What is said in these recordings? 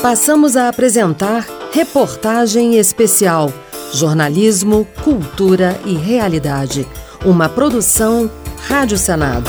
Passamos a apresentar Reportagem Especial, Jornalismo, Cultura e Realidade. Uma produção Rádio Senado.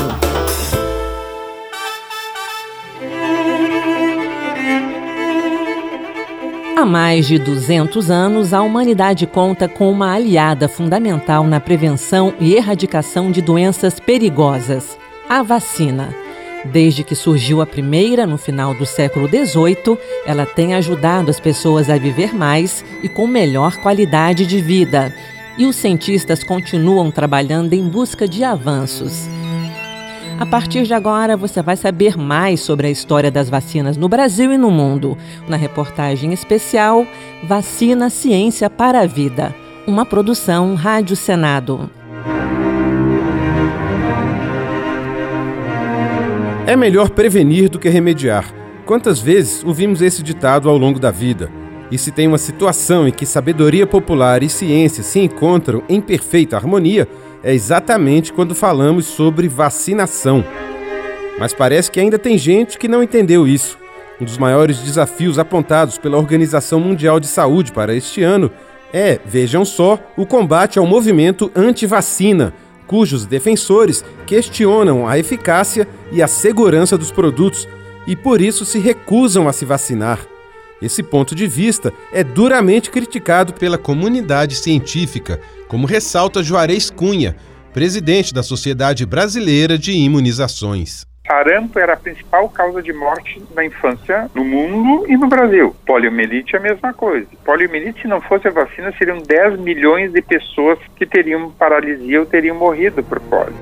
Há mais de 200 anos, a humanidade conta com uma aliada fundamental na prevenção e erradicação de doenças perigosas: a vacina. Desde que surgiu a primeira, no final do século XVIII, ela tem ajudado as pessoas a viver mais e com melhor qualidade de vida. E os cientistas continuam trabalhando em busca de avanços. A partir de agora, você vai saber mais sobre a história das vacinas no Brasil e no mundo, na reportagem especial Vacina, Ciência para a Vida, uma produção Rádio Senado. É melhor prevenir do que remediar. Quantas vezes ouvimos esse ditado ao longo da vida? E se tem uma situação em que sabedoria popular e ciência se encontram em perfeita harmonia, é exatamente quando falamos sobre vacinação. Mas parece que ainda tem gente que não entendeu isso. Um dos maiores desafios apontados pela Organização Mundial de Saúde para este ano é, vejam só, o combate ao movimento anti-vacina, cujos defensores questionam a eficácia e a segurança dos produtos e, por isso, se recusam a se vacinar. Esse ponto de vista é duramente criticado pela comunidade científica, como ressalta Juarez Cunha, presidente da Sociedade Brasileira de Imunizações. Sarampo era a principal causa de morte na infância no mundo e no Brasil. Poliomielite é a mesma coisa. Poliomielite, se não fosse a vacina, seriam 10 milhões de pessoas que teriam paralisia ou teriam morrido por polio.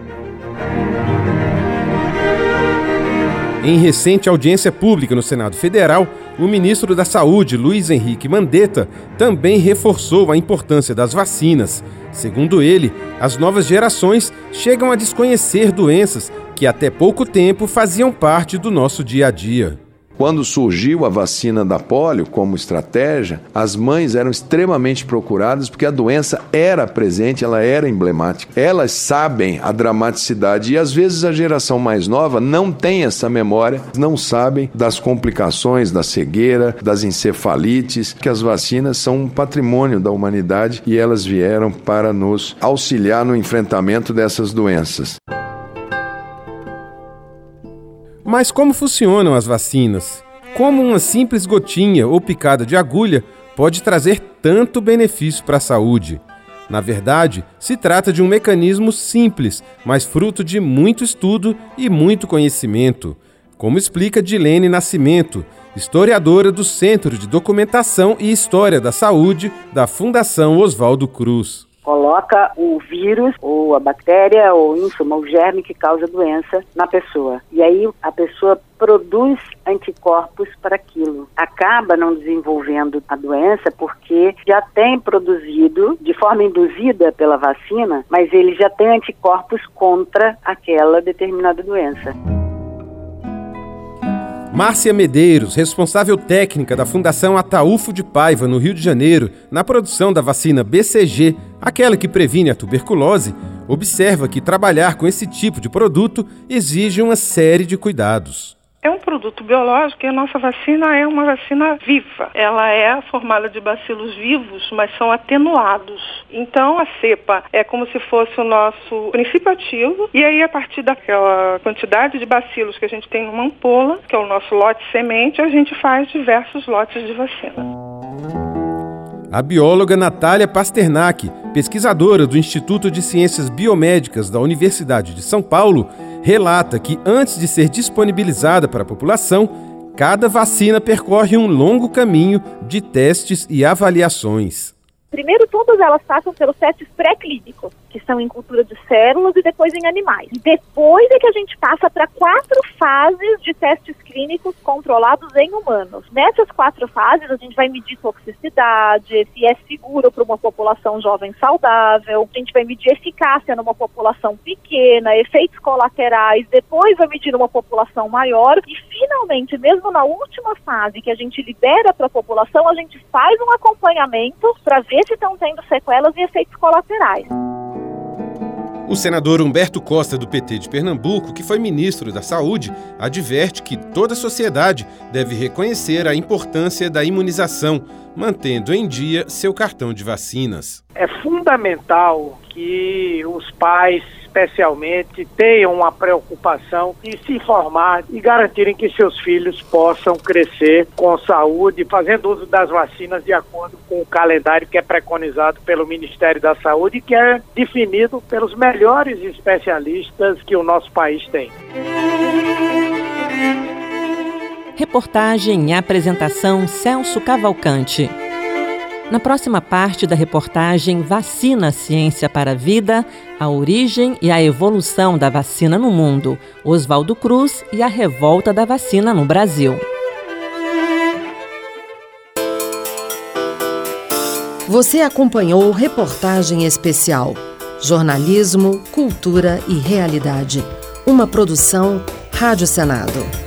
Em recente audiência pública no Senado Federal, o ministro da Saúde, Luiz Henrique Mandetta, também reforçou a importância das vacinas. Segundo ele, as novas gerações chegam a desconhecer doenças que até pouco tempo faziam parte do nosso dia a dia. Quando surgiu a vacina da polio como estratégia, as mães eram extremamente procuradas porque a doença era presente, ela era emblemática. Elas sabem a dramaticidade e às vezes a geração mais nova não tem essa memória, não sabem das complicações da cegueira, das encefalites, que as vacinas são um patrimônio da humanidade e elas vieram para nos auxiliar no enfrentamento dessas doenças. Mas como funcionam as vacinas? Como uma simples gotinha ou picada de agulha pode trazer tanto benefício para a saúde? Na verdade, se trata de um mecanismo simples, mas fruto de muito estudo e muito conhecimento, como explica Dilene Nascimento, historiadora do Centro de Documentação e História da Saúde da Fundação Oswaldo Cruz. Coloca o vírus, ou a bactéria, ou em suma, o germe que causa a doença na pessoa. E aí a pessoa produz anticorpos para aquilo. Acaba não desenvolvendo a doença porque já tem produzido, de forma induzida pela vacina, mas ele já tem anticorpos contra aquela determinada doença. Márcia Medeiros, responsável técnica da Fundação Ataúfo de Paiva, no Rio de Janeiro, na produção da vacina BCG, aquela que previne a tuberculose, observa que trabalhar com esse tipo de produto exige uma série de cuidados. É um produto biológico e a nossa vacina é uma vacina viva. Ela é formada de bacilos vivos, mas são atenuados. Então a cepa é como se fosse o nosso princípio ativo e aí a partir daquela quantidade de bacilos que a gente tem numa ampola, que é o nosso lote semente, a gente faz diversos lotes de vacina. A bióloga Natália Pasternak, pesquisadora do Instituto de Ciências Biomédicas da Universidade de São Paulo, relata que antes de ser disponibilizada para a população, cada vacina percorre um longo caminho de testes e avaliações. Primeiro, todas elas passam pelos testes pré-clínicos, que são em cultura de células e depois em animais. Depois é que a gente passa para 4 fases de testes clínicos controlados em humanos. Nessas 4 fases, a gente vai medir toxicidade, se é seguro para uma população jovem saudável, a gente vai medir eficácia numa população pequena, efeitos colaterais, depois vai medir numa população maior e, finalmente, mesmo na última fase que a gente libera para a população, a gente faz um acompanhamento para ver se estão tendo sequelas e efeitos colaterais. O senador Humberto Costa, do PT de Pernambuco, que foi ministro da Saúde, adverte que toda a sociedade deve reconhecer a importância da imunização, mantendo em dia seu cartão de vacinas. É fundamental que os pais, especialmente, tenham uma preocupação em se informar e garantirem que seus filhos possam crescer com saúde, fazendo uso das vacinas de acordo com o calendário que é preconizado pelo Ministério da Saúde e que é definido pelos melhores especialistas que o nosso país tem. Reportagem e apresentação Celso Cavalcante. Na próxima parte da reportagem Vacina, Ciência para a Vida, a origem e a evolução da vacina no mundo, Oswaldo Cruz e a revolta da vacina no Brasil. Você acompanhou Reportagem Especial, Jornalismo, Cultura e Realidade, uma produção Rádio Senado.